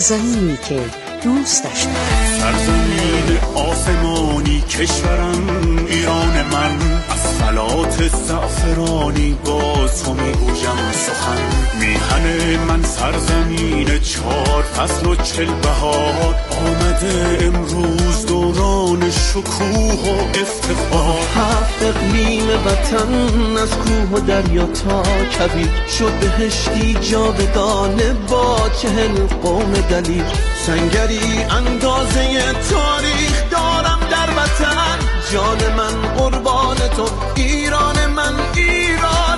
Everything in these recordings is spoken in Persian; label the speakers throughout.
Speaker 1: زمینی که دوستش دارم.
Speaker 2: سرزمین آسمانی کشورم ایران من، از فلات زعفرانی با تو میگویم سخن. میهن من سرزمین 4 فصل و 40 بهار، آمده امروز دوران شکوه و افتخار.
Speaker 3: 7 اقلیم وطن از کوه و دریا تا کویر، شد بهشتی جاودانه با 40 قوم دلیر. سنگری اندازه تاریخ دارم در وطن، جان من قربان تو، ایران من، ایران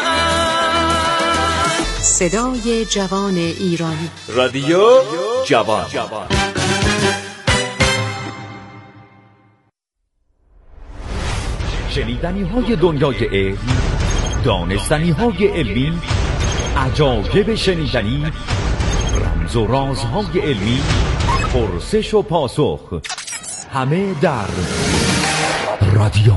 Speaker 3: من.
Speaker 1: صدای جوان ایرانی،
Speaker 4: رادیو جوان. شنیدنی های دنیای علم، دانستنی های علمی، عجایب شنیدنی، رمز و رازهای علمی، پرسش و پاسخ، همه در رادیو.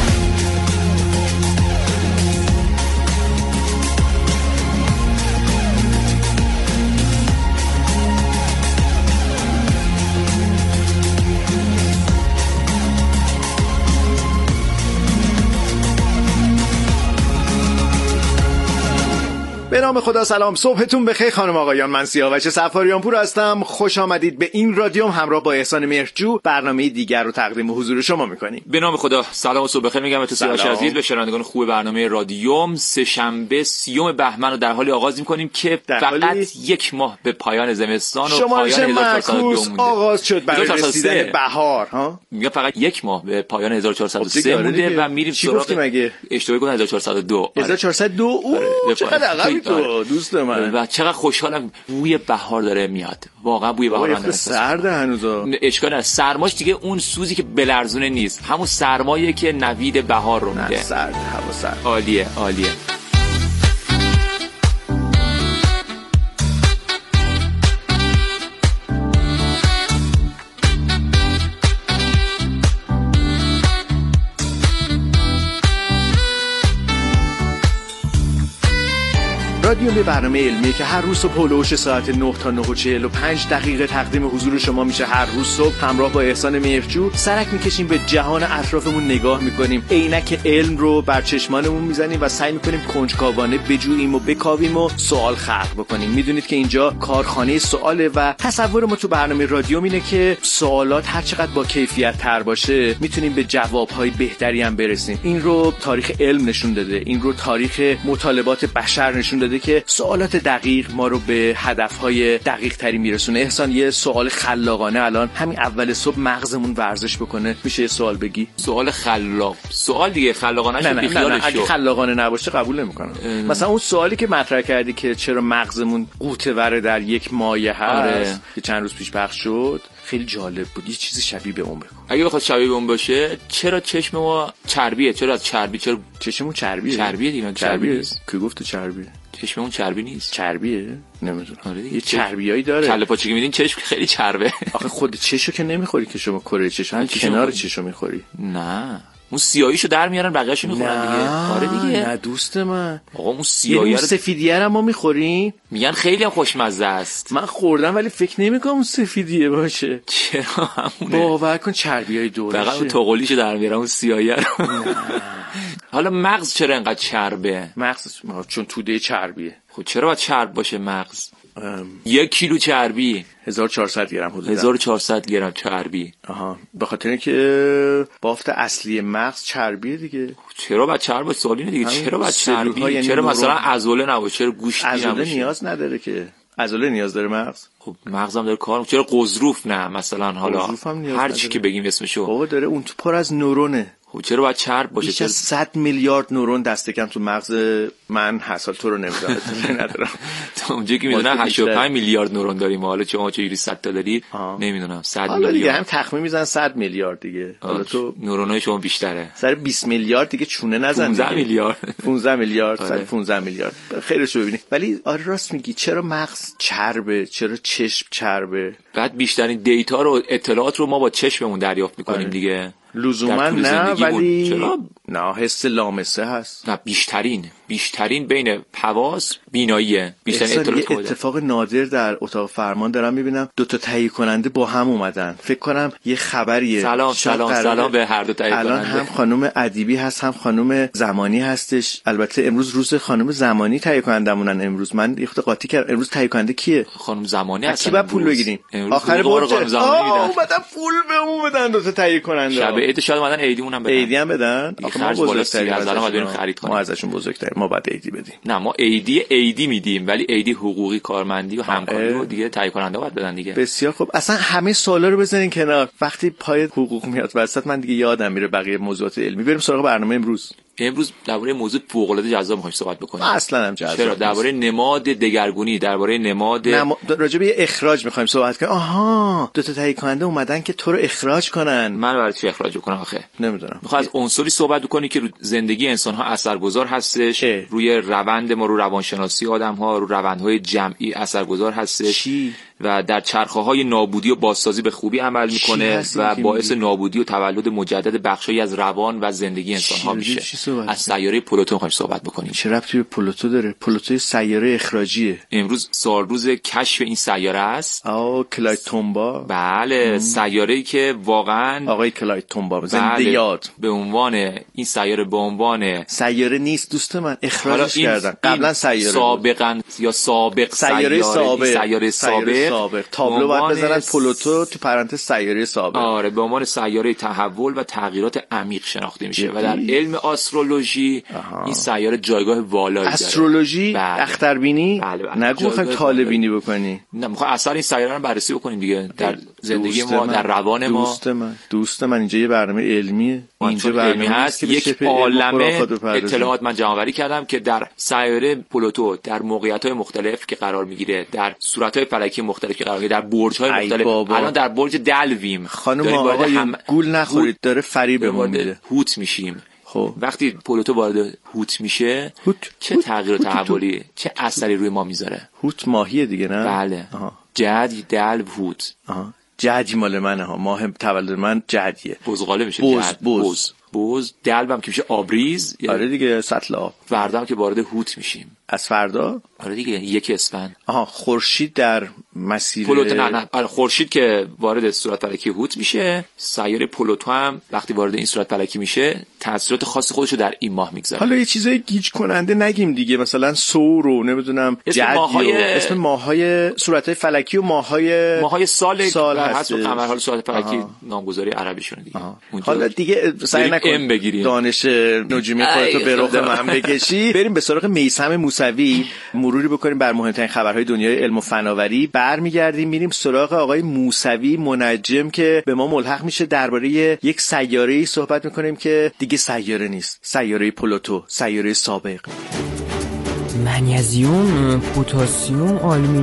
Speaker 5: به نام خدا سلام، صبحتون بخیر خانم آقایان. من سیاوش سفاریان پور هستم. خوش آمدید به این رادیو. همراه با احسان مهرجو برنامه دیگر رو تقدیم حضور شما میکنیم.
Speaker 6: به نام خدا سلام و صبح بخیر میگم تو سیاوش عزیز، به شنوندگان خوب برنامه رادیوم. سه شنبه 30 بهمن رو در حالی آغاز میکنیم که فقط یک ماه به پایان زمستان و پایان 1402 مونده.
Speaker 5: آغاز شد برای رسیدن بهار ها.
Speaker 6: میگم فقط یک ماه به پایان 1403 مونده و میریم سراغ اشتباهی گفتم 1402.
Speaker 5: 1402 چقدر عقبی تو دوست من.
Speaker 6: و چقدر خوشحالم بوی بهار داره میاد. واقعا بوی بهار من
Speaker 5: سرد هنوزا.
Speaker 6: اشکال نداره، سرماش دیگه اون سوزی که بلرزونه نیست، همون سرمایه که نوید بهار رو میده.
Speaker 5: سرد، هوا سرد.
Speaker 6: عالیه عالیه.
Speaker 5: رادیو به برنامه علمیه که هر روز صبح هلوش ساعت 9 تا 9:45 دقیقه تقدیم حضور شما میشه. هر روز صبح همراه با احسان مهرجو سرک میکشیم، به جهان اطرافمون نگاه میکنیم، عینک علم رو بر چشمانمون میزنیم و سعی میکنیم کنجکاوانه بجوییم و بکاویم و سوال خلق بکنیم. میدونید که اینجا کارخانه سواله و تصور ما تو برنامه رادیو اینه که سوالات هر چقدر با کیفیت تر باشه میتونیم به جوابهای بهتری هم برسیم. این رو تاریخ علم نشون داده، این رو تاریخ مطالبات بشر نشون داده که سوالات دقیق ما رو به هدفهای دقیق تری میرسونه. احسان یه سوال خلاقانه الان همین اول صبح مغزمون ورزش بکنه، میشه یه سوال بگی؟
Speaker 6: سوال خلاق، سوال دیگه خلاقانه شو بیخیالش شو.
Speaker 5: اگه خلاقانه نباشه قبول نمیکنم. مثلا اون سوالی که مطرح کردی که چرا مغزمون قوطه وره در یک مایه هست که چند روز پیش پخش شد، خیلی جالب بود. یه چیز شبیه به اون بگو.
Speaker 6: اگه بخواد شبیه به اون باشه، چرا چشم ما چربیه؟ چرا چربی؟ چرا
Speaker 5: چشممون چربیه؟
Speaker 6: چربیه دیگه.
Speaker 5: چربیه کی گفت چربیه؟
Speaker 6: چشممون چربی نیست.
Speaker 5: چربیه؟ نمیدونم.
Speaker 6: آره
Speaker 5: یه چربیایی داره.
Speaker 6: کله پاچه که میدین چشم خیلی چربه.
Speaker 5: آخه خود چشو که نمیخوری که شما کره چشم کنار چشو میخوری.
Speaker 6: نه اون سیاهیشو در میارن بقیه‌شو میخورن دیگه. آره دیگه.
Speaker 5: نه دوست من.
Speaker 6: آقا اون سیاهی رو
Speaker 5: سفیدیه رو ما میخوریم.
Speaker 6: میگن خیلی هم خوشمزه است.
Speaker 5: من خوردم ولی فکر نمیکنم اون سفیدیه باشه.
Speaker 6: چرا همونه؟
Speaker 5: باور کن چربیای دورشه.
Speaker 6: فقط اون توقلیشو در میارن اون سیاهیه رو. حالا مغز چرا انقدر چربه؟
Speaker 5: مغز چون توده چربیه.
Speaker 6: خب چرا باید چرب باشه مغز؟ 1 کیلو چربی
Speaker 5: 1400 گرم حدود
Speaker 6: 1400 گرم چربی.
Speaker 5: آها، به خاطر اینکه بافت اصلی مغز چربیه دیگه.
Speaker 6: چرا باید چرب باشه؟ سوال اینه دیگه، چرا باید چربی؟ یعنی چرا مثلا عضله نباشه؟ چرا گوشت نباشه؟
Speaker 5: عضله نیاز نداره که. عضله نیاز داره مغز.
Speaker 6: خب مغزم داره کار. چرا قضروف نه مثلا؟ حالا هر چی که بگیم اسمشو.
Speaker 5: بابا داره اون تو پر از نورونه.
Speaker 6: خب چرا باید چرب باشه؟
Speaker 5: بیش از 100 میلیارد نورون دست کم تو مغز من هست. تو رو نمیدونم ندارم.
Speaker 6: تو اونجا که میدونن 85 میلیارد نورون داریم. حالا شما چجوری 100 تا داری نمیدونم. 100 میلیارد
Speaker 5: دیگه هم تخمین میزنن 100 میلیارد دیگه. حالا تو
Speaker 6: نورونای شما بیشتره.
Speaker 5: سر 20 میلیارد دیگه چونه نزن.
Speaker 6: 15 میلیارد
Speaker 5: 15 میلیارد سر 15 میلیارد خیرش رو ببینید. ولی آره راست میگی، چرا مغز چربه؟ چرا چشم چربه؟
Speaker 6: بعد بیشترین دیتا رو اطلاعات رو ما با چشممون دریافت میکنیم دیگه.
Speaker 5: لزوما نه، ولی نه حس لامسه هست.
Speaker 6: نه بیشترین بین حواس بیناییه. بیشترین اطلاعات.
Speaker 5: اتفاق نادر در اتاق فرمان دارم میبینم، 2 تا تهیه کننده با هم اومدن. فکر کنم یه خبریه.
Speaker 6: سلام به هر دو تهیه کننده.
Speaker 5: الان هم خانم ادیبی هست هم خانم زمانی هستش. البته امروز روز خانم زمانی تهیه کنندمونن. امروز من یه خورده قاطی کردم. امروز تهیه کننده کیه؟
Speaker 6: خانم زمانی هستن.
Speaker 5: کی بعد پول بگیریم؟ آخر بار خانم زمانی میدن. اومدن پول بهمون بدن 2 تا تهیه کننده.
Speaker 6: شب عید شاید اومدن ایدیمون هم بدن.
Speaker 5: ایدی هم بدن.
Speaker 6: ما بزرگترین از الان بریم خرید کنیم.
Speaker 5: ما ازشون بزرگتریم. ما بعد ایدی بدیم.
Speaker 6: نه ما ایدی میدیم، ولی ایدی حقوقی کارمندی و همکاری رو دیگه تهیه کننده باید بدن دیگه.
Speaker 5: بسیار خوب. اصلا همه سوالا رو بزنین کنار. وقتی پای حقوق میاد وسط من دیگه یادم میره بقیه موضوعات علمی. بریم سراغ برنامه امروز
Speaker 6: درباره موضوع فوق‌العاده جذاب می‌خوایم صحبت بکنیم.
Speaker 5: اصلا هم جذاب.
Speaker 6: چرا؟ درباره نماد دگرگونی، درباره نماد
Speaker 5: راجع به اخراج می‌خوایم صحبت کنیم. آها 2 تا تهیه کننده اومدن که تو رو اخراج کنن.
Speaker 6: من برای چی اخراج کنم آخه؟
Speaker 5: نمیدونم.
Speaker 6: می‌خوام از عنصری صحبت کنی که رو زندگی انسان‌ها اثرگذار هستش، روی روند ما، رو روانشناسی آدم‌ها، رو روندهای جمعی اثرگذار هستش. و در چرخه‌های نابودی و بازسازی به خوبی عمل میکنه و باعث نابودی و تولد مجدد بخشایی از روان و زندگی انسان‌ها میشه. از سیاره پلوتو می‌خوایم صحبت بکنیم.
Speaker 5: چه ربطی به پلوتو داره؟ پلوتو سیاره اخراجیه.
Speaker 6: امروز سالروز کشف این سیاره است.
Speaker 5: کلاید تومبا.
Speaker 6: بله، سیاره‌ای که واقعا
Speaker 5: آقای کلاید تومبا زنده یاد
Speaker 6: به عنوان این سیاره به عنوان
Speaker 5: سیاره نیست دوست من، اخراجش کردن. قبلا سیاره
Speaker 6: سابقا یا سابق سیاره سابق
Speaker 5: تابلو باید بزنن پلوتو تو پرانتز سیاره سابق.
Speaker 6: آره، به عنوان سیاره تحول و تغییرات عمیق شناخته میشه و در علم آسترولوژی این سیاره جایگاه والایی داره.
Speaker 5: استرولوژی؟ اختربینی؟ نگو می‌خوایم طالع‌بینی بکنی.
Speaker 6: نه، می‌خوایم اثر این سیاره رو بررسی بکنیم دیگه در زندگی ما، در روان ما.
Speaker 5: دوست من اینجا یه برنامه علمیه.
Speaker 6: اینجا برنامه هست، یک عالمه اطلاعات من جمع‌آوری کردم که در سیاره پلوتو در موقعیت‌های مختلف که قرار می‌گیره، در صورت‌های فلکی مختلف که قرار می‌گیره، در برج‌های مختلف. الان در برج دلویم.
Speaker 5: خانم آقای گول نخورید، داره فریبمون میده.
Speaker 6: هوت میشیم. خب وقتی پلوتو وارد هوت میشه، چه تغییر و تحولی، چه اثری روی ما میذاره؟
Speaker 5: هوت ماهیه دیگه، نه؟
Speaker 6: بله. جد دلو هوت.
Speaker 5: جدی مال منه ها، ماه تولد من جدیه.
Speaker 6: بزغاله میشه. بوز دلبم که میشه آبریز.
Speaker 5: آره دیگه، سطل آب.
Speaker 6: فردا هم که وارد هوت میشیم.
Speaker 5: از فردا؟
Speaker 6: آره دیگه، 1 اسفند.
Speaker 5: خورشید در مسیر
Speaker 6: پلوتو نه خورشید که وارد صورت فلکی هوت میشه، سیاره پلوتو هم وقتی وارد این صورت فلکی میشه تاثیرات خاص خودشو در این ماه میگذاره.
Speaker 5: حالا یه چیزای گیج کننده نگیم دیگه، مثلا سور و نمیدونم اسم ماهای صورت‌های فلکی و ماهای سال
Speaker 6: هست و قمرها صورت فلکی نامگذاری عربیشونه دیگه.
Speaker 5: حالا دیگه سعی نکن دانش نجومی خودتو به رخ من بکشی. بریم به سراغ میثم موسوی، مروری بکنیم بر مهمترین خبرهای دنیای علم و فناوری. برمیگردیم میریم سراغ آقای موسوی منجم که به ما ملحق میشه. درباره یک سیاره‌ای صحبت میکنیم که دیگه سیاره نیست، سیاره پلوتو، سیاره سابق.
Speaker 7: منیزیم، پتاسیم،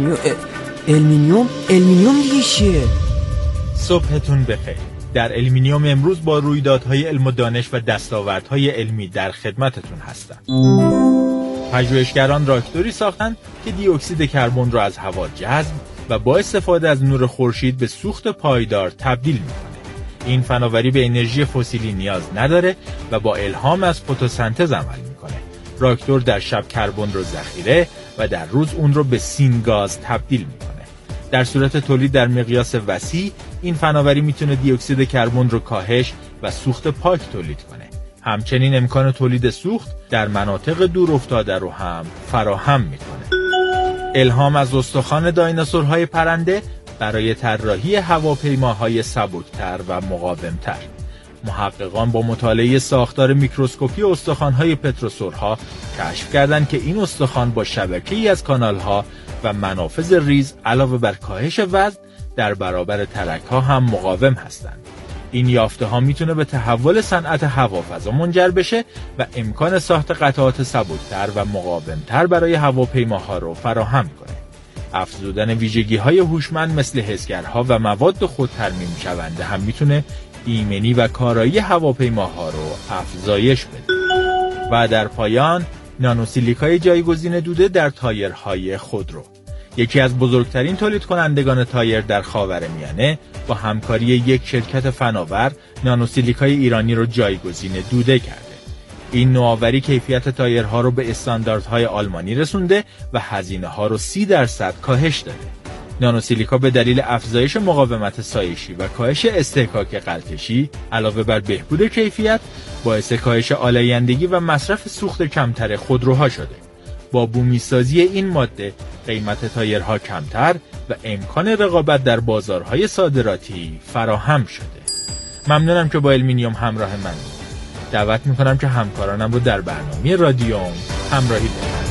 Speaker 7: المینیوم دیگه چیه؟
Speaker 8: صبحتون بخیر. در المینیوم امروز با رویدادهای علم و دانش و دستاوردهای علمی در خدمتتون هستم. پژوهشگران راکتوری ساختند که دی اکسید کربن را از هوا جذب و با استفاده از نور خورشید به سوخت پایدار تبدیل می‌کنه. این فناوری به انرژی فسیلی نیاز نداره و با الهام از فتوسنتز عمل می‌کنه. راکتور در شب کربن رو ذخیره و در روز اون رو به سینگاز تبدیل می‌کنه. در صورت تولید در مقیاس وسیع، این فناوری میتونه دی اکسید کربن رو کاهش و سوخت پاک تولید کنه. همچنین امکان تولید سوخت در مناطق دور افتاده رو هم فراهم میکنه. الهام از استخوان دایناسورهای پرنده برای طراحی هواپیماهای سبکتر و مقاومتر. محققان با مطالعه ساختار میکروسکوپی استخوان‌های پتروسورها کشف کردند که این استخوان با شبکه‌ای از کانال‌ها و منافذ ریز علاوه بر کاهش وزن در برابر ترک‌ها هم مقاوم هستند. این یافته‌ها میتونه به تحول صنعت هوافضا منجر بشه و امکان ساخت قطعات سبکتر و مقاومتر برای هواپیماها رو فراهم کنه. افزودن ویژگی‌های هوشمند مثل حسگرها و مواد خودترمیم شونده هم میتونه ایمنی و کارایی هواپیماها رو افزایش بده. و در پایان، نانوسیلیکای جایگزین دوده در تایرهای خودرو. یکی از بزرگترین تولید کنندگان تایر در خاورمیانه با همکاری یک شرکت فناور نانوسیلیکای ایرانی رو جایگزین دوده کرده. این نوآوری کیفیت تایرها رو به استانداردهای آلمانی رسونده و هزینه‌ها رو 30% کاهش داده. نانوسیلیکا به دلیل افزایش مقاومت سایشی و کاهش استحکاک غلطشی علاوه بر بهبود کیفیت باعث کاهش آلایندگی و مصرف سوخت کمتر خودروها شده. با بومی‌سازی این ماده قیمت تایرها کمتر و امکان رقابت در بازارهای صادراتی فراهم شده. ممنونم که با المینیوم همراه من بود. دعوت میکنم که همکارانم رو در برنامه رادیوم همراهی کنند.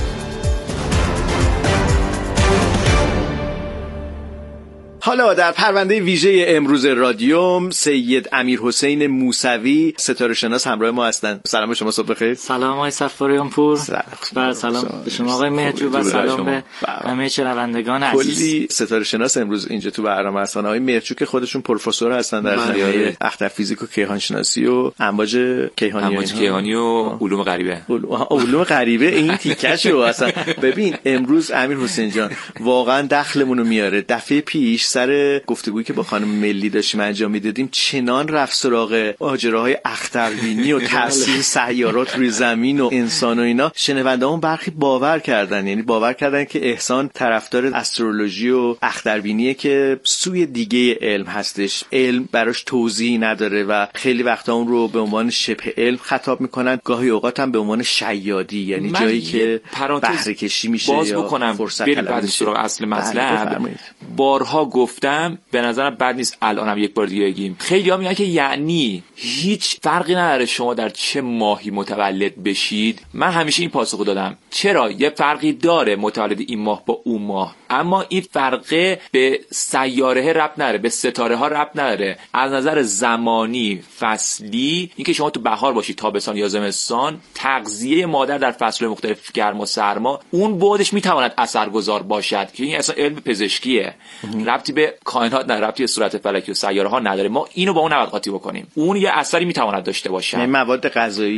Speaker 5: حالا در پرونده ویژه امروز رادیوم سید امیرحسین موسوی ستاره شناس همراه ما هستند. سلام شما، صبح بخیر.
Speaker 9: سلام آقای صفاریان پور. سلام به شما آقای مهرجو و سلام به همه شنوندگان عزیز.
Speaker 5: کلی ستاره شناس امروز اینجا تو برنامه هستن. آقای مهرجو که خودشون پروفسور هستن در زمینه اختر فیزیک و کیهان شناسی و امواج
Speaker 6: کیهانی و علوم غریبه.
Speaker 5: علوم غریبه این تیکشو اصلا ببین امروز امیرحسین جان واقعا دخلمون رو میاره. دفعه پیش سر گفتگویی که با خانم ملی داشتیم انجام میدادیم چنان رفت سراغ ماجراهای اختربینی و تاثیر سیارات روی زمین و انسان و اینا، شنونده‌مون برخی باور کردن که احسان طرفدار استرولوژی و اختربینیه که سوی دیگه علم هستش، علم براش توضیحی نداره و خیلی وقتا اون رو به عنوان شبه علم خطاب میکنن، گاهی اوقات هم به عنوان شیادی، یعنی جایی که بهره کشی میشه یا فرصت طلبی میشه.
Speaker 6: اصل مطلب بارها گفتم به نظرم بد نیست الانم یک بار دیگه بگیم. خیلی‌ها میگن که یعنی هیچ فرقی نداره شما در چه ماهی متولد بشید. من همیشه این پاسخو دادم چرا یه فرقی داره متولد این ماه با اون ماه، اما این فرقه به سیاره ربط نداره، به ستاره ها ربط نداره. از نظر زمانی فصلی اینکه شما تو بهار باشید، تابستان یا زمستان، تغذیه مادر در فصل مختلف گرم و سرما اون بعدش میتواند اثرگذار باشد که این اصلا علم پزشکیه، ربطی به کائنات نداره، ربطی به صورت فلکی و سیاره ها نداره. ما اینو با اون نباید قاطی بکنیم. اون یه اثری میتواند داشته باشه،
Speaker 5: یعنی مواد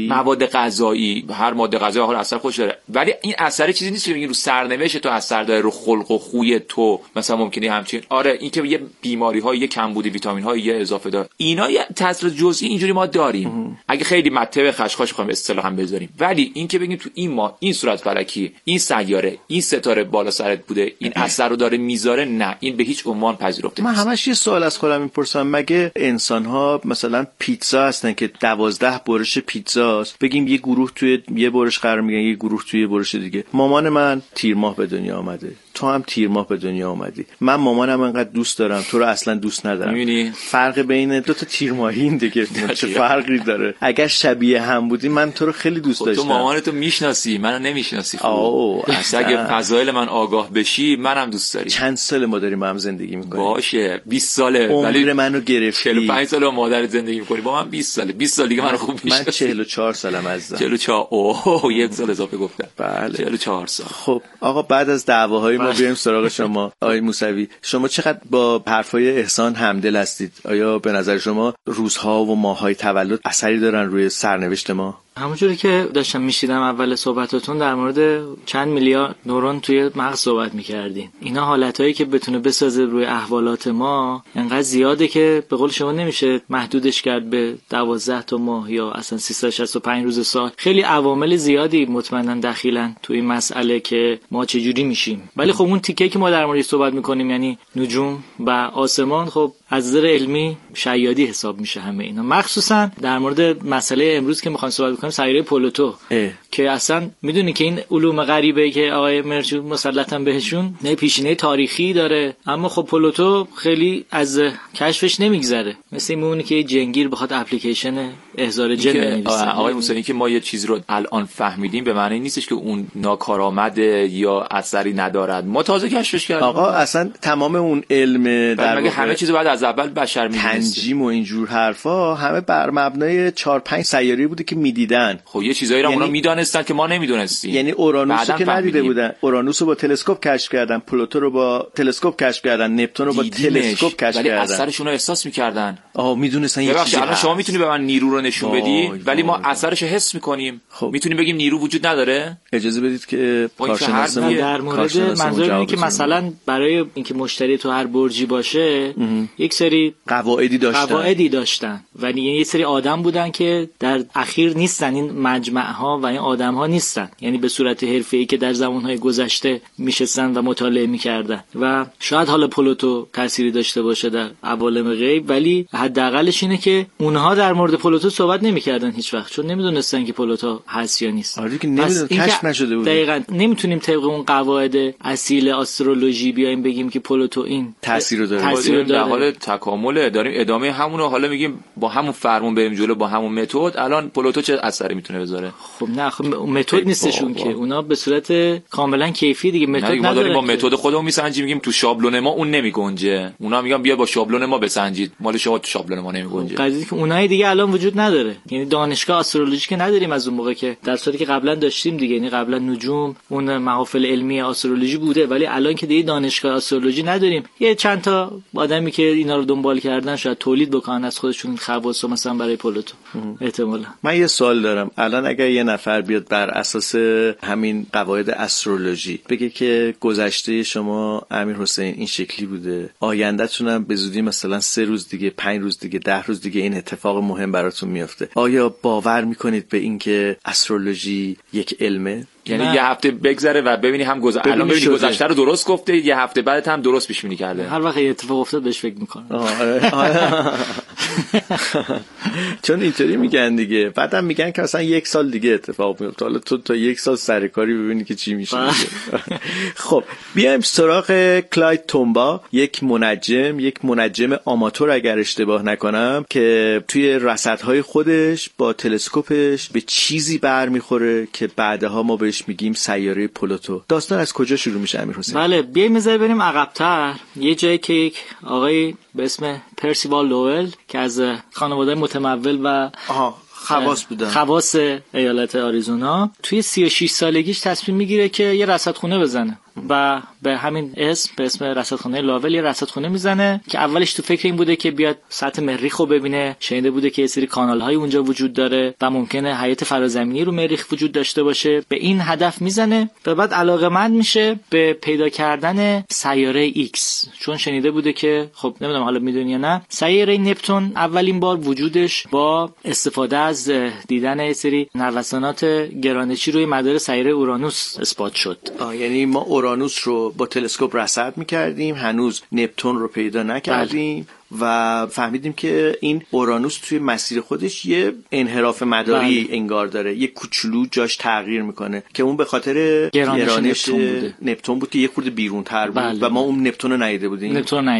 Speaker 5: غذایی
Speaker 6: هر ماده غذایی حالا اثر خودش داره، ولی این اثر چیزی نیست که بگین رو سرنوشت تو اثر داره، رو خلق و خوی تو مثلا ممکنه همچین این که یه بیماری ها، یه کمبود ویتامین ها یه اضافه داره، اینا یه تاثیر جزئی اینجوری ما داریم اگه خیلی مطلب خشخاش بخوایم اصطلاح هم بذاریم. ولی این که بگیم تو این ماه این صورت فلکی، این سیاره، این ستاره بالا سرت بوده، این اثر رو داره میذاره، نه، این به هیچ عنوان پذیرفته
Speaker 5: نیست. من همش یه سوال از خودم میپرسم، مگه انسان ها مثلا پیتزا هستن که 12 برش پیتزاست، بگیم یه گروه توی یه برش قرار میگیرن، یه گروه توی برش دیگه. مامان من تیر ماه به دنیا آمده، تو هم تیر ماه به دنیا آمدی. من مامانم انقدر دوست دارم، تو رو اصلا دوست ندارم.
Speaker 6: می‌بینی
Speaker 5: فرق بین دو تا تیر ماهی دیگه چه فرقی داره؟ اگر شبیه هم بودی من تو رو خیلی دوست داشتم.
Speaker 6: تو مامانتو میشناسی، منو نمیشناسی. اگه فضایل من آگاه بشی منم دوست داری.
Speaker 5: چند سال ما داریم با هم زندگی می‌کنیم؟
Speaker 6: باشه 20 ساله،
Speaker 5: ولی منو گرفتی.
Speaker 6: 45 سال با مادرت زندگی می‌کنی، با من 20 ساله. 20 سال دیگه منو خوب میشناسی.
Speaker 5: من 44 سالم عزیزم.
Speaker 6: 44 یک سال اضافه گفتم.
Speaker 5: بله
Speaker 6: 44 سال.
Speaker 5: خب آقا بعد از دعواهای ما بیایم سراغ شما. آقای موسوی، شما چقدر با حرفای احسان همدل هستید؟ آیا به نظر شما روزها و ماه‌های تولد اثری دارن روی سرنوشت ما؟
Speaker 9: همونجوری که داشتم میشیدم اول صحبتاتون در مورد چند میلیارد نورون توی مغز صحبت میکردین، اینا حالتایی که بتونه بسازه روی احوالات ما انقدر زیاده که به قول شما نمیشه محدودش کرد به 12 تا ماه یا اصلا 365 روز سال. خیلی عوامل زیادی مطمئنا دخیلن توی این مسئله که ما چجوری میشیم. ولی خب اون تیکه که ما در موردش صحبت میکنیم یعنی نجوم و آسمان، خب از نظر علمی شیادی حساب میشه همه اینا، مخصوصا در مورد مسئله امروز که میخوایم صحبت بکنیم سیاره پلوتو که اصلا میدونی که این علوم غریبه که آقای مرجو مسلطن بهشون نه پیشینه تاریخی داره، اما خب پلوتو خیلی از کشفش نمیگذره، مثل میمونه که جنگیر بخواد اپلیکیشن احضار جن بنویسه.
Speaker 6: آقای موسوی که ما یه چیز رو الان فهمیدیم به معنی نیستش که اون ناکارآمده یا اثری ندارد، ما تازه کشفش کردیم.
Speaker 5: آقا اصلا تمام اون علم در
Speaker 6: واقع همه چیزو بعد از اول بشر می‌دونست،
Speaker 5: تنجیم و اینجور حرفا همه بر مبنای 4-5 سیاره‌ای بوده که میدیدن.
Speaker 6: خب یه چیزایی رو اونا میدونن میدانستن که ما نمیدونستیم.
Speaker 5: یعنی اورانوس رو که ندیده بودن، اورانوس رو با تلسکوپ کشف کردن، پلوتو رو با تلسکوپ کشف کردن، نپتون رو با تلسکوپ کشف کردن،
Speaker 6: ولی اثرشون رو احساس می‌کردن.
Speaker 5: میدونستن یه چیزی هست.
Speaker 6: شما میتونی به من نیرو رو نشون بدی ولی ما اثرش رو حس می‌کنیم. میتونیم بگیم نیرو وجود نداره؟
Speaker 5: اجازه بدید که کارشناسمون
Speaker 9: در مورد منظور اینه که مثلا برای اینکه مشتری تو هر برجی باشه یک سری قواعدی داشتن ولی یه سری آدم بودن که در اخیر نیستن، این مجمع‌ها و این آدم‌ها نیستن، یعنی به صورت حرفه‌ای که در زمان‌های گذشته میشستن و مطالعه می‌کردن و شاید حالا پلوتو تأثیری داشته باشه در عوالم غیب، ولی حداقلش اینه که اونها در مورد پلوتو صحبت نمی‌کردن هیچ وقت، چون نمی‌دونستن که پلوتو هست یا نیست.
Speaker 5: آره که نمی‌دونن، کشف نشده بود.
Speaker 9: دقیقاً نمی‌تونیم طبق اون قواعد اصیل استرولوژی بیایم بگیم که پلوتو این
Speaker 5: تأثیر داره.
Speaker 6: در حال تکامل داریم ادامه همون رو حالا میگیم با همون فرمون بریم جلو، با همون متد. الان پلوتو چه اثری میتونه بذاره؟
Speaker 9: خب نه، خب متد نیستشون که اونا به صورت کاملا کیفی دیگه متد نداره.
Speaker 6: ما داریم با متد خودمون میسنجیم، میگیم تو شابلون ما اون نمیگنجه، اونا میگن بیا با شابلون ما بسنجید، مال شما تو شابلون ما نمیگنجه.
Speaker 9: قضیه که اونای دیگه الان وجود نداره، یعنی دانشگاه استرولوژی که نداریم از اون موقع که در صورتی که قبلا داشتیم دیگه، یعنی قبلا نجوم اون محافل علمی استرولوژی بوده ولی الان که دیگه دانشگاه استرولوژی نداریم. یه چند تا آدمی که اینا رو دنبال کردن شاید تولید بکنن از خودشون خواص مثلا برای پلوتو احتمالاً.
Speaker 5: من یه سوال دارم، الان اگر یه نفر بیاد بر اساس همین قواعد استرولوژی بگه که گذشته شما امیرحسین این شکلی بوده، آینده‌تون هم به زودی مثلا 3 روز دیگه، 5 روز دیگه، 10 روز دیگه این اتفاق مهم براتون میفته، آیا باور میکنید به این که استرولوژی یک علمه؟
Speaker 6: یعنی یه هفته بگذره و ببینی هم الان ببینی گذشته رو درست گفته، یه هفته بعد هم درست پیش بینی کرده.
Speaker 9: هر وقت یه اتفاق افتاد بهش فکر میکنه.
Speaker 5: چون اینطوری میگن دیگه، بعدم میگن که مثلا 1 سال دیگه اتفاق میفته، حالا تو تا 1 سال سرکاری ببینی که چی میشه. خب بیایم سراغ کلاید تومبا، یک منجم آماتور اگر اشتباه نکنم، که توی رصدهای خودش با تلسکوپش به چیزی برمیخوره که بعدها ما بهش میگیم سیاره پلوتو. داستان از کجا شروع میشه امیرحسین؟
Speaker 9: بله بیایم میذاره بریم عقب‌تر، یه جایی که یک آقای به اسم پرسیوال لوول که از خانواده متمول و خواص ایالت آریزونا توی 36 سالگیش تصمیم میگیره که یه رصدخونه بزنه و به همین اسم، به اسم رصدخانه لاول، یه رصدخونه میزنه که اولش تو فکر این بوده که بیاد سطح مریخ رو ببینه، شنیده بوده که یه سری کانال‌های اونجا وجود داره و ممکنه حیات فرازمینی رو مریخ وجود داشته باشه، به این هدف میزنه و بعد علاقه‌مند میشه به پیدا کردن سیاره ایکس، چون شنیده بوده که خب نمیدونم حالا میدونی یا نه، سیاره نپتون اولین بار وجودش با استفاده از دیدن یه سری نوسانات گرانشی روی مدار سیاره اورانوس اثبات شد.
Speaker 5: یعنی ما اورانوس رو با تلسکوپ رصد می‌کردیم، هنوز نپتون رو پیدا نکردیم و فهمیدیم که این اورانوس توی مسیر خودش یه انحراف مداری انگار داره، یه کوچولو جاش تغییر میکنه که اون به خاطر گرانش نپتون بود که یه خورده بیرون‌تر بود و ما اون نپتون رو ندیده بودیم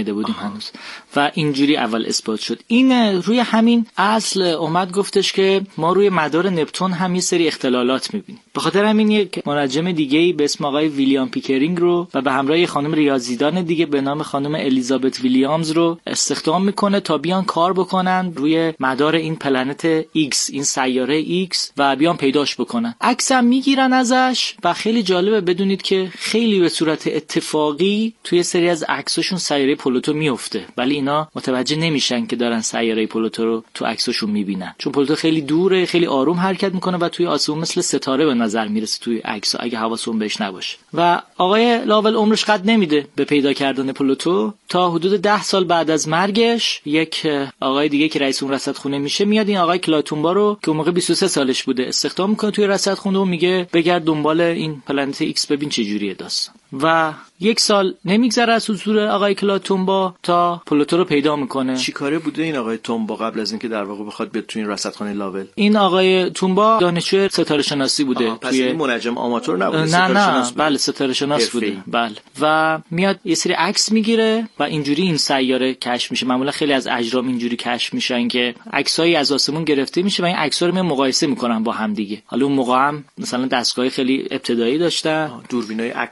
Speaker 5: هنوز و اینجوری اول اثبات شد. این روی همین اصل اومد گفتش که ما روی مدار نپتون هم یه سری اختلالات میبینیم. به خاطر همین یک منجم دیگه‌ای به اسم آقای ویلیام پیکرینگ رو و به همراه خانم ریاضیدان دیگه به نام خانم الیزابت ویلیامز رو استخدام میکنه تا بیان کار بکنن روی مدار این پلنت ایکس، این سیاره ایکس، و بیان پیداش بکنن. عکس هم میگیرن ازش و خیلی جالبه بدونید که خیلی به صورت اتفاقی توی سری از عکساشون سیاره پلوتو میفته، ولی اینا متوجه نمیشن که دارن سیاره پلوتو رو تو عکساشون میبینن، چون پلوتو خیلی دوره، خیلی آروم حرکت میکنه و توی آسمون مثل ستاره به نظر میرسه توی عکس‌ها اگه حواسون بهش نباشه. و آقای لاول عمرش قد نمیده به پیدا کردن پلوتو تا حدود 10 سال بعد از مرگش یک آقای دیگه که رئیس اون رصدخونه میشه میاد این آقای کلاید تومبا رو که اون موقع 23 سالش بوده استخدام میکنه توی رصدخونه و میگه بگرد دنبال این پلنت ایکس ببین چه جوریه داستان. و 1 سال نمیگذره از حضور آقای کلاید تومبا تا پلوتو رو پیدا میکنه. چی کاره بوده این آقای تومبا قبل از اینکه در واقع بخواد بیاد توی این رصدخانه لاول؟
Speaker 9: این آقای تومبا دانشجو ستاره شناسی بوده.
Speaker 5: پس این منجم آماتور نبوده،
Speaker 9: ستاره شناس بوده. بله ستاره شناس بوده. بله. و میاد یه سری عکس میگیره و اینجوری این سیاره کشف میشه. معمولا خیلی از اجرام اینجوری کشف میشن که عکسایی از آسمون گرفته میشه و این عکس‌ها رو مقایسه میکنن با هم دیگه. حالا اون موقع هم مثلا دستگاه خیلی ابتدایی داشتن،
Speaker 5: دوربینای عکاسی بود. ما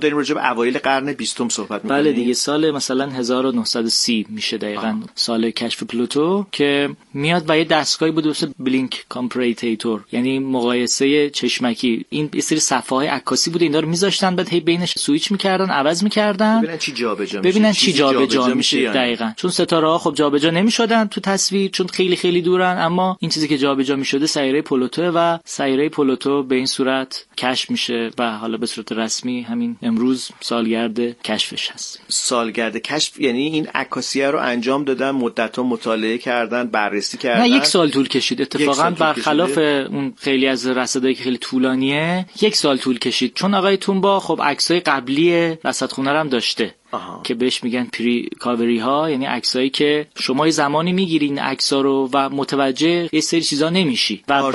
Speaker 5: داریم راجع به اوایل قرن 20 صحبت می‌کنیم.
Speaker 9: بله دیگه، سال مثلا 1930 میشه دقیقاً سال کشف پلوتو که میاد و یه دستگاهی بود مثل بلینک کامپریتور، یعنی مقایسه چشمکی. این یه سری صفحه‌های عکاسی بود، اینا رو می‌ذاشتن بعد هی بینش سوئیچ می‌کردن، عوض می‌کردن
Speaker 5: ببینن چی جابجا میشه.
Speaker 9: دقیقاً چون ستاره‌ها خب جابجا نمی‌شدن تو تصویر چون خیلی خیلی دورن، اما این چیزی که جابجا می‌شده سیاره پلوتو و سیاره پلوتو به این صورت کشف میشه و حالا به صورت رسمی همین امروز سالگرد کشفش هست.
Speaker 5: سالگرد کشف یعنی این عکاسیه رو انجام دادن، مدت‌ها مطالعه کردن، بررسی کردن.
Speaker 9: نه 1 سال طول کشید اتفاقا، برخلاف اون خیلی از رصدایی که خیلی طولانیه 1 سال طول کشید، چون آقای تومبا خب عکسای قبلی رصدخونه رو هم داشته که بهش میگن پری کاوری ها، یعنی عکسایی که شما یه زمانی میگیرین عکسا رو و متوجه یه سری چیزا نمیشی و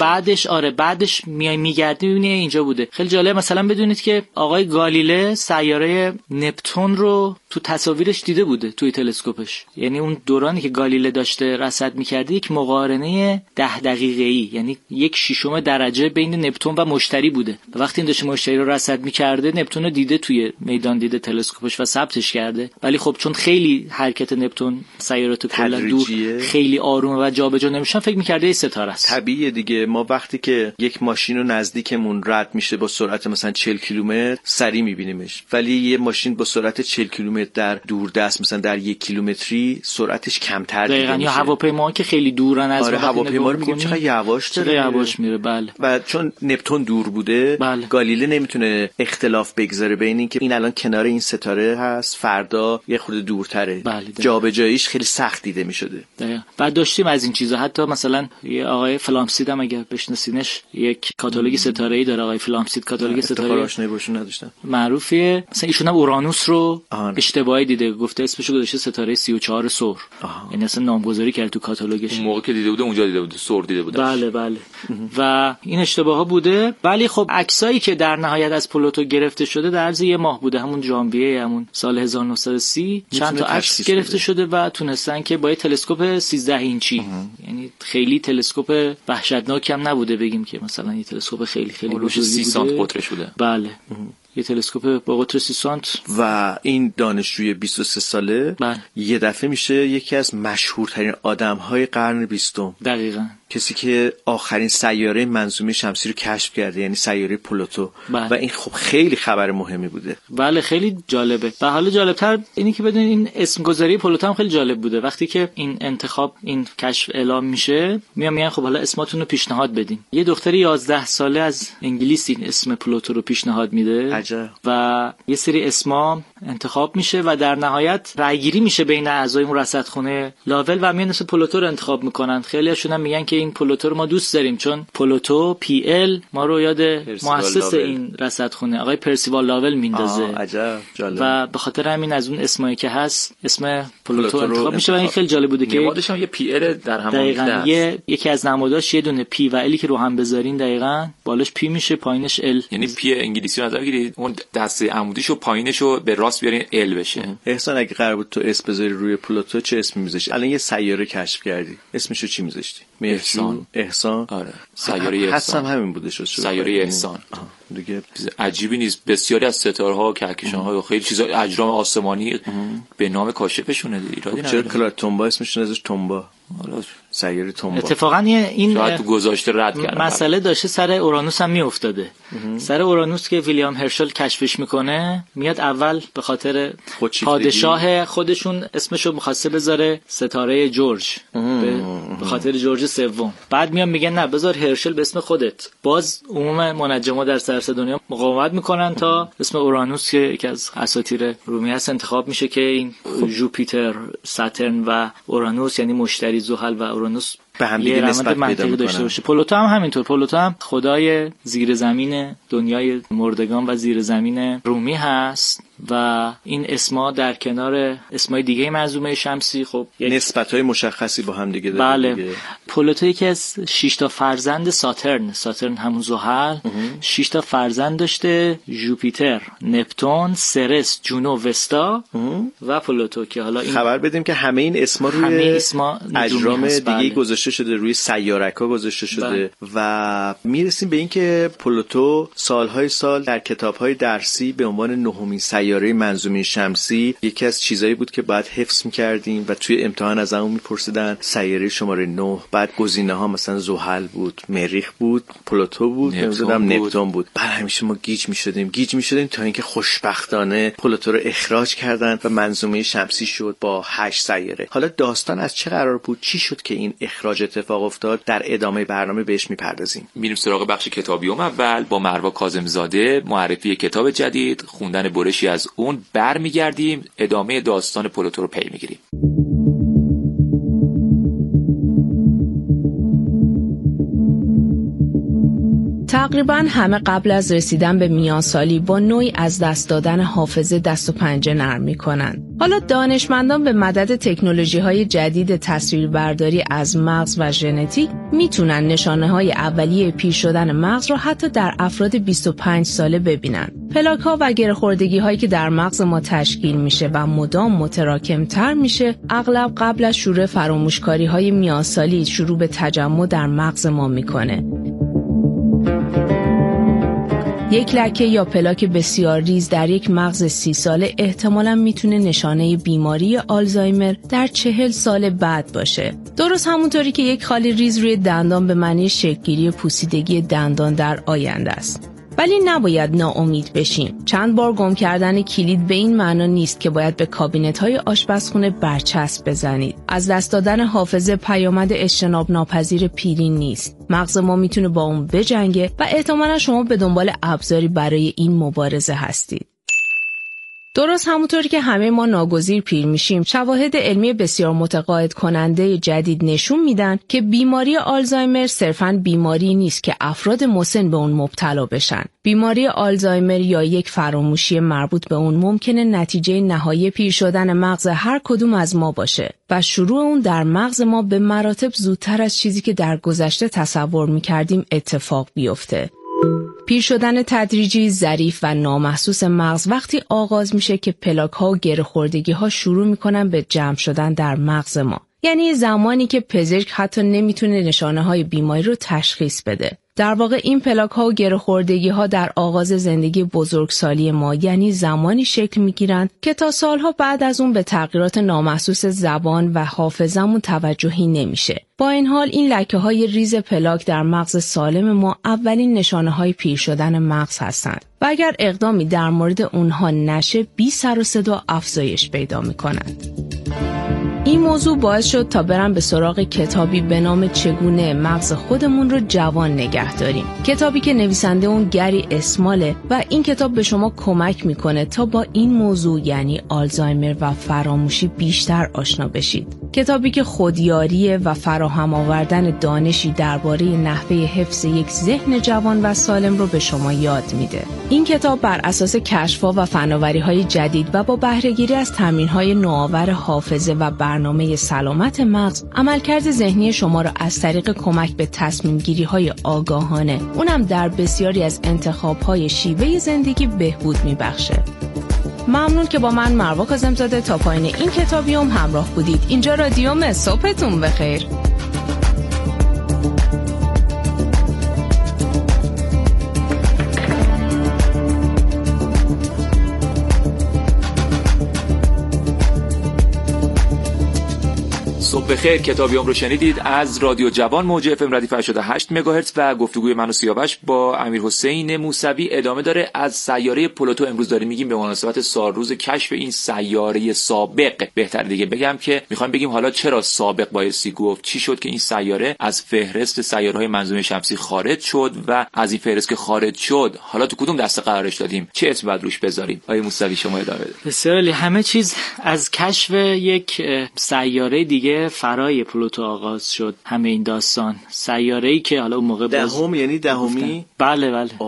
Speaker 9: بعدش میای میگردی میبینی اینجا بوده. خیلی جالب مثلا بدونید که آقای گالیله سیاره نپتون رو تو تصاویرش دیده بوده توی تلسکوپش، یعنی اون دورانی که گالیله داشته رصد میکرده یک مقارنه 10 دقیقه‌ای، یعنی 1/6 درجه بین نپتون و مشتری بوده و وقتی این داشته مشتری رو رصد میکرده نپتون رو دیده توی میدان دیده تلسکوپش و ثبتش کرده. ولی خب چون خیلی حرکت نپتون سیارات کلا دور خیلی آرومه و جابجا نمیشن فکر می‌کرده یه ستاره است.
Speaker 5: طبیعیه دیگه، ما وقتی که یک ماشین رو نزدیکمون رد میشه با سرعت مثلا 40 کیلومتر سریع می‌بینیمش، ولی یه ماشین با سرعت 40 کیلومتر در دوردست مثلا در 1 کیلومتری سرعتش کمتر دیده میشه.
Speaker 9: یا هواپیما که خیلی دورن از
Speaker 5: هواپیما رو میگیم چقدر یواش
Speaker 9: میره. بله.
Speaker 5: و چون نپتون دور بوده گالیله نمیتونه اختلاف بگذاره بین اینکه این الان کنار این ستاره هست فردا یه خورده دورتره. جابجاییش خیلی سخت دیده میشده.
Speaker 9: بعد داشتیم از این چیزا، حتی مثلا یه آقای فلامسید هم اگر بشناسینش یک کاتالوگ ستاره‌ای داره، آقای فلامسید کاتالوگ ستاره
Speaker 5: آشنایی باشون نداشتم
Speaker 9: معروفیه. مثلا ایشون هم اورانوس رو اشتباهی دیده، گفته اسمشو گذاشته ستاره 34 سور، یعنی اصلا نامگذاری کرد تو کاتالوگش.
Speaker 6: اون موقع که دیده بوده اونجا دیده بوده، سور دیده بوده.
Speaker 9: بله و این اشتباهها بوده. ولی خب عکسایی که در نهایت از پلوتو گرفته شده در عرض یه ماه بوده، همون ژانویه همون سال 1930 چند تا عکس گرفته شده و تونستن که با یه تلسکوپ 13 اینچی، یعنی خیلی تلسکوپ وحشتناکی هم نبوده بگیم که مثلا یه تلسکوپ خیلی بزرگی بوده،
Speaker 6: 30 سانت قطرش بوده.
Speaker 9: بله یه تلسکوپ با قطر 30 سانت.
Speaker 5: و این دانشجوی 23 ساله یه دفعه میشه یکی از مشهورترین آدم‌های قرن 20.
Speaker 9: دقیقاً
Speaker 5: کسی که آخرین سیاره منظومه شمسی رو کشف کرده، یعنی سیاره پلوتو. و این خب خیلی خبر مهمی بوده.
Speaker 9: بله خیلی جالبه. و حالا جالبتر اینی که بدونید این اسم گذاری پلوتو هم خیلی جالب بوده. وقتی که این انتخاب این کشف اعلام میشه میگن خب حالا اسماتون رو پیشنهاد بدین. یه دختر 11 ساله از انگلیس این اسم پلوتو رو پیشنهاد میده.
Speaker 5: عجب.
Speaker 9: و یه سری اسما انتخاب میشه و در نهایت رأیگیری میشه بین اعضای اون رصدخونه لاول و میان اسم پلوتو رو انتخاب میکنن. خیلی هاشون هم میگن که این پلوتو رو ما دوست داریم چون پلوتو PL ما رو یاد مؤسس این رصدخونه آقای پرسیوال لاول میندازه.
Speaker 5: عجب جالب.
Speaker 9: و به خاطر همین از اون اسمایی که هست اسم پلوتو انتخاب میشه و این خیلی جالب بوده که
Speaker 6: نمادش هم یه PL در هم
Speaker 9: دقیقاً یکی از نماداش یه دونه P و L که رو هم بذارین دقیقاً بالاش P میشه پایینش L،
Speaker 6: یعنی P انگلیسی رو نظر بگیرید اون دسته عمودیشو پایینشو به راست بیارین L بشه.
Speaker 5: احسان اگه قرار بود تو اسم بذاری روی پلوتو چه اسمی میذاشتی؟ الان یه سیاره کشف کردی اسمشو چی میذاشتی؟ احسان.
Speaker 6: آره سیاره احسان.
Speaker 5: حسم همین بوده شد.
Speaker 6: سیاره احسان.
Speaker 5: دیگه
Speaker 6: عجیبی نیست، بسیاری از ستاره‌ها و کهکشان‌ها و خیلی چیزا اجرام آسمانی به نام کاشفشونه ایرادی نداره.
Speaker 5: چرا کلار تومبا اسمشون ازش تومبا؟ حالا سیاره تومبا.
Speaker 9: اتفاقا این
Speaker 6: شاید تو گذاشته رد کردن.
Speaker 9: مسئله داشته سر اورانوس هم میافتاده. سر اورانوس که ویلیام هرشل کشفش میکنه میاد اول به خاطر پادشاه خودشون اسمشو می‌خواسته بذاره ستاره جورج به خاطر جورج سوم. بعد میان میگن نه بذار هرشل به اسم خودت. باز عموم منجما در سراسر دنیا مقاومت میکنن تا اسم اورانوس که یکی از اساطیر رومی هست انتخاب میشه که این جوپیتر، ساترن و اورانوس یعنی مشتری، زحل و اورانوس
Speaker 5: به هم دیگه نسبت پیدا
Speaker 9: داشته باشه. پلوتو هم همینطور. پلوتو هم خدای زیر زمین دنیای مردگان و زیر زمین رومی هست و این اسما در کنار اسمای دیگه منظومه شمسی خب
Speaker 5: نسبت‌های مشخصی با هم دیگه داره.
Speaker 9: بله دیگه. پلوتو یکی از 6 تا فرزند ساترن همون زحل 6 تا فرزند داشته: ژوپیتر، نپتون، سرس، جونو، وستا و پلوتو. که حالا این
Speaker 5: خبر بدیم که همه این اسما روی اجرام دیگه گذاشته شده، روی سیارک‌ها گذاشته شده و میرسیم به این که پلوتو سالهای سال در کتاب‌های درسی به عنوان 9مین سیاره منظومه شمسی یکی از چیزایی بود که باید حفظ می‌کردیم و توی امتحان از همون می‌پرسیدن سیاره شماره 9. بعد گزینه‌ها مثلا زحل بود، مریخ بود، پلوتو بود، نپتون بود. بعد همیشه ما گیج می‌شدیم تا اینکه خوشبختانه پلوتو رو اخراج کردن و منظومه شمسی شد با 8 سیاره. حالا داستان از چه قرار بود؟ چی شد که این اخراج اتفاق افتاد؟ در ادامه برنامه بهش میپردازیم.
Speaker 6: میریم سراغ بخش کتابیوم اول با مروه کاظم‌زاده، معرفی کتاب جدید، خوندن برشی از اون، برمیگردیم ادامه داستان پلوتو رو پی میگیریم.
Speaker 10: تقریباً همه قبل از رسیدن به میانسالی با نوعی از دست دادن حافظه دست و پنجه نرم می‌کنند. حالا دانشمندان به مدد تکنولوژی‌های جدید تصویربرداری از مغز و ژنتیک میتونن نشانه‌های اولیه پیر شدن مغز رو حتی در افراد 25 ساله ببینن. پلاک‌ها و گره‌خوردگی‌هایی که در مغز ما تشکیل میشه و مدام متراکم‌تر میشه، اغلب قبل از شروع فراموشکاری‌های میانسالی شروع به تجمع در مغز ما میکنه. یک لکه یا پلاک بسیار ریز در یک مغز 30 ساله احتمالاً میتونه نشانه بیماری آلزایمر در 40 سال بعد باشه. درست همونطوری که یک خالی ریز روی دندان به معنی شکل‌گیری پوسیدگی دندان در آینده است. ولی نباید ناامید بشیم. چند بار گم کردن کلید به این معنا نیست که باید به کابینت‌های آشپزخونه برچسب بزنید. از دست دادن حافظه پیامد اجتناب ناپذیر پیری نیست. مغز ما میتونه با اون بجنگه و احتمالاً شما به دنبال ابزاری برای این مبارزه هستید. درست همونطوری که همه ما ناگزیر پیر میشیم، شواهد علمی بسیار متقاعد کننده جدید نشون میدن که بیماری آلزایمر صرفاً بیماری نیست که افراد مسن به اون مبتلا بشن. بیماری آلزایمر یا یک فراموشی مربوط به اون ممکنه نتیجه نهایی پیر شدن مغز هر کدوم از ما باشه و شروع اون در مغز ما به مراتب زودتر از چیزی که در گذشته تصور میکردیم اتفاق بیفته. پیر شدن تدریجی، ظریف و نامحسوس مغز وقتی آغاز میشه که پلاک‌ها و گره‌خوردگی‌ها شروع میکنن به جمع شدن در مغز ما. یعنی زمانی که پزشک حتی نمیتونه نشانه‌های بیماری رو تشخیص بده. در واقع این پلاک‌ها و گره‌خوردگی‌ها در آغاز زندگی بزرگسالی ما، یعنی زمانی شکل می‌گیرند که تا سالها بعد از اون به تغییرات نامحسوس زبان و حافظه‌مون توجهی نمیشه. با این حال این لکه‌های ریز پلاک در مغز سالم ما اولین نشانه‌های پیر شدن مغز هستند و اگر اقدامی در مورد اونها نشه، بی سر و صدا افزایش پیدا می‌کنند. این موضوع باعث شد تا برم به سراغ کتابی به نام چگونه مغز خودمون رو جوان نگه داریم. کتابی که نویسنده اون گری اسماله و این کتاب به شما کمک میکنه تا با این موضوع یعنی آلزایمر و فراموشی بیشتر آشنا بشید. کتابی که خودیاری و فراهم آوردن دانشی درباره نحوه حفظ یک ذهن جوان و سالم رو به شما یاد میده. این کتاب بر اساس کشف‌ها و فناوری‌های جدید و با بهره‌گیری از تمرین‌های نوآور حافظه و برنامه سلامت مغز، عملکرد ذهنی شما را از طریق کمک به تصمیم‌گیری‌های آگاهانه، اونم در بسیاری از انتخاب‌های شیوه زندگی بهبود می‌بخشه. ممنون که با من مروه کاظم‌زاده تا پایین این کتابیوم همراه بودید. اینجا رادیوم، صبحتون بخیر.
Speaker 6: صبح بخیر، کتابیوم رو شنیدید از رادیو جوان موج اف ام ردیف 88 مگاهرتز و گفتگوی من و سیاوش با امیرحسین موسوی ادامه داره. از سیاره پلوتو امروز داریم میگیم به مناسبت سالروز کشف این سیاره سابق. بهتر دیگه بگم که میخوایم بگیم حالا چرا سابق بایستی گفت، چی شد که این سیاره از فهرست سیاره‌های منظومه شمسی خارج شد و از این فهرست که خارج شد حالا تو کدوم دسته قرارش دادیم، چه اسم باید روش بذاریم؟ آقای موسوی شما ادامه بدید.
Speaker 9: بسیار عالی. همه چیز از کشف یک سیاره دیگه فرای پلوتو آغاز شد. همه این داستان سیاره‌ای که حالا اون موقع
Speaker 5: دهم یعنی دهمی؟
Speaker 9: بله.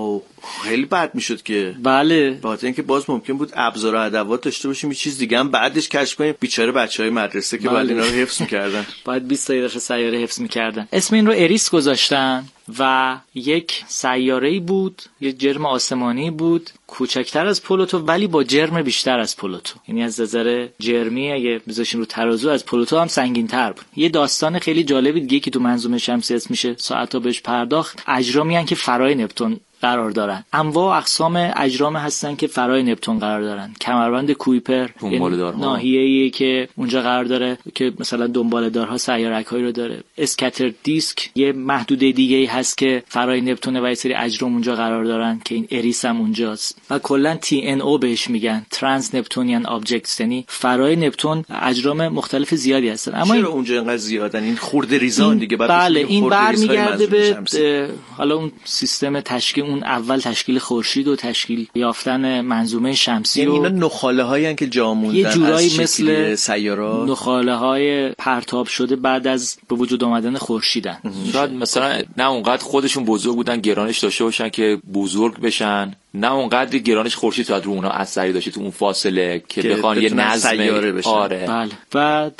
Speaker 5: خیلی بد میشد که.
Speaker 9: بله،
Speaker 5: بخاطر اینکه باز ممکن بود ابزار و ادوات داشته باشیم یه چیز دیگه هم بعدش کشف کنیم. بیچاره بچهای مدرسه که بعد اینا رو حفظ می‌کردن.
Speaker 9: بعد 20 تا دفعه سیاره حفظ می‌کردن. اسم این رو اریس گذاشتن و یک سیاره‌ای بود، یک جرم آسمانی بود کوچکتر از پلوتو ولی با جرم بیشتر از پلوتو. یعنی از نظر جرمی اگه بذاشیم رو ترازو از پلوتو هم سنگین‌تر بود. یه داستان خیلی جالبی دیگه که تو منظومه شمسی اسم میشه ساعتا بهش پرداخت. اجرامی ان که فرای نپتون قرار دارن. انواع و اقسام اجرام هستن که فرای نپتون قرار دارن. کمربند کویپر ناحیه‌ای که اونجا قرار داره که مثلا دنباله‌دارها سیارک‌هایی رو داره. اسکتر دیسک یه محدوده دیگه‌ای هست که فرای نپتون و یه سری اجرام اونجا قرار دارن که این اریس هم اونجاست. و کلا TNO بهش میگن ترانس نپتونیان آبجکتس، یعنی فرای نپتون اجرام مختلف زیادی هستن. اما
Speaker 5: چرا اونجا اینقدر زیادن این خرده ریزان دیگه؟
Speaker 9: بله، این برمیگرده به حالا اون سیستم تشکیل اون اول تشکیل خورشید و تشکیل یافتن منظومه شمسی.
Speaker 5: یعنی اینا نخاله‌هایی ان که جا موندن
Speaker 9: یه جورایی
Speaker 5: از
Speaker 9: مثل
Speaker 5: سیارات،
Speaker 9: نخاله‌های پرتاب شده بعد از به وجود آمدن خورشیدن.
Speaker 6: شاید مثلا نه اونقدر خودشون بزرگ بودن گرانش داشته باشن که بزرگ بشن، نه اونقدر گرانش خورشید تا رو اونها اثری داشته تو اون فاصله که بخوان یه نظم
Speaker 5: سیاره بشن.
Speaker 9: بله. و